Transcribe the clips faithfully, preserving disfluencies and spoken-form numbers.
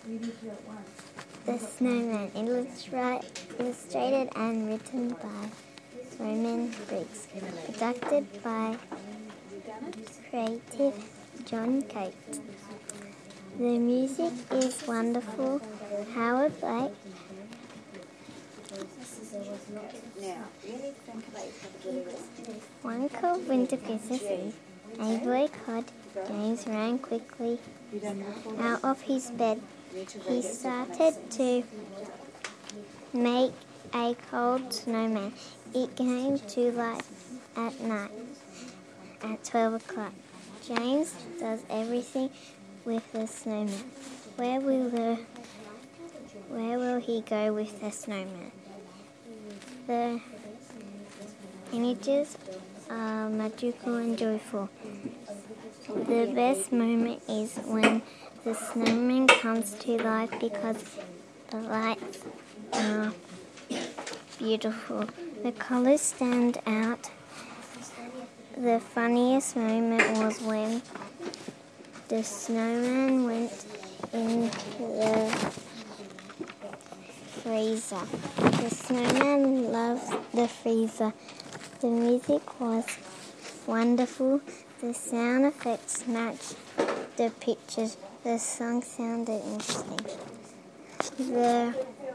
The Snowman, illustra illustrated and written by Roman Briggs, conducted by creative John Coates. The music is wonderful. Howard Blake. One cold winter Christmas Eve, a boy called James ran quickly out of his bed. He started to make a cold snowman. It came to life at night at twelve o'clock. James does everything with the snowman. Where will the where will he go with the snowman? The images are magical and joyful. The best moment is when the snowman comes to life because the lights are beautiful. The colours stand out. The funniest moment was when the snowman went in the freezer. The snowman loved the freezer. The music was wonderful. The sound effects matched the pictures. The song sounded interesting. The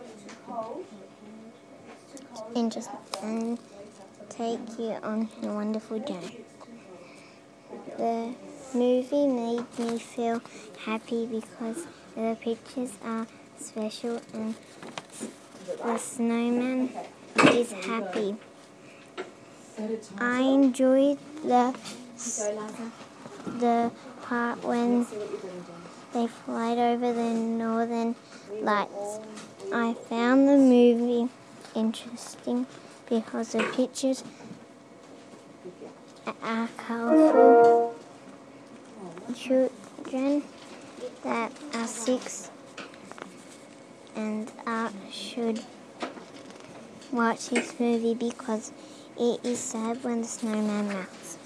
interesting and take you on a wonderful journey. The movie made me feel happy because the pictures are special and the snowman is happy. I enjoyed the the part when they flied over the northern lights. I found the movie interesting because the pictures are colourful. Children that are six and up should watch this movie because it is sad when the snowman melts.